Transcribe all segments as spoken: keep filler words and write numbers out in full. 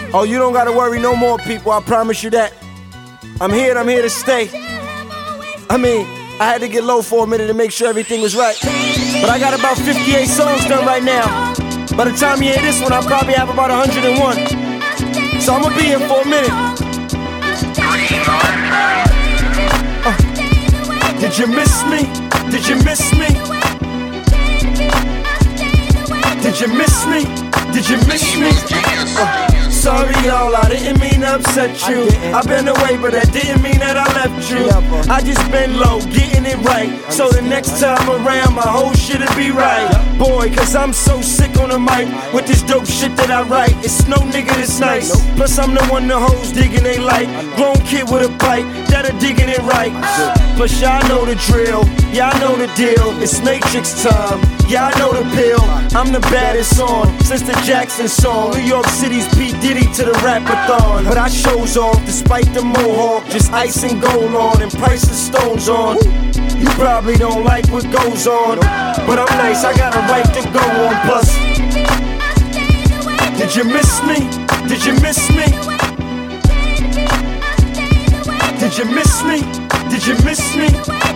Oh, you don't gotta worry no more, people, I promise you that. I'm here and I'm here to stay. I mean, I had to get low for a minute to make sure everything was right. But I got about fifty-eight songs done right now. By the time you hear this one, I'll probably have about one hundred and one. So I'm gonna be here for a minute. Uh, did you miss me? Did you miss me? Did you miss me? Did you miss me? Uh, Sorry y'all, I didn't mean to upset you. I've been away, but that didn't mean that I left you. I just been low, getting it right. So the next time around, my whole shit'll be right. Boy, cause I'm so sick on the mic with this dope shit that I write. It's no nigga that's nice. Plus I'm the one the hoes digging they like. Grown kid with a pipe, that are digging it right. Plus y'all know the drill, y'all know the deal. It's Matrix time, y'all know the pill. I'm the baddest on since the Jackson song. New York City's P. Diddy to the rapathon. But I shows off despite the mohawk. Just ice and gold on and price of stones on. You probably don't like what goes on, but I'm nice, I got a right to go on. Plus, did you miss me? Did you miss me? Did you miss me? Did you miss me?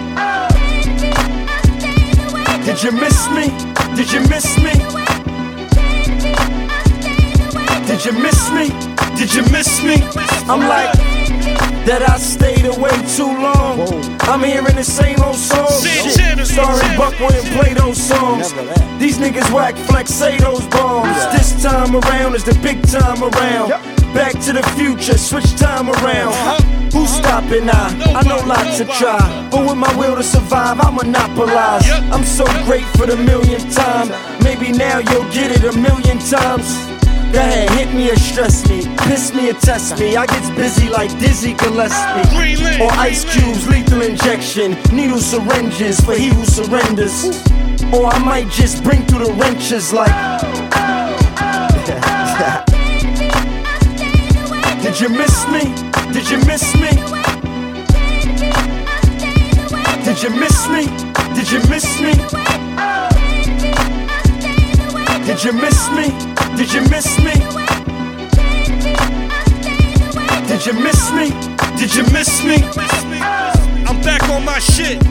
Did you miss me? Did you miss me? Did you miss me? Did you miss me? I'm like, that I stayed away too long. I'm hearing the same old songs. Shit, sorry Buck wouldn't play those songs. These niggas whack flex, say those bombs. This time around is the big time around. Back to the future, switch time around. Who's stopping now? I know lots to try, but with my will to survive, I monopolize. I'm so great for the millionth time. Maybe now you'll get it a million times. Go ahead, hit me or stress me, piss me or test me. I gets busy like Dizzy Gillespie. Or Ice Cube's lethal injection, needle syringes for he who surrenders. Or I might just bring through the wrenches like did you miss me? Did you miss me? Did you miss me? Did you miss me? Did you miss me? Did you miss me? Did you miss me? Did you miss me? I'm back on my shit.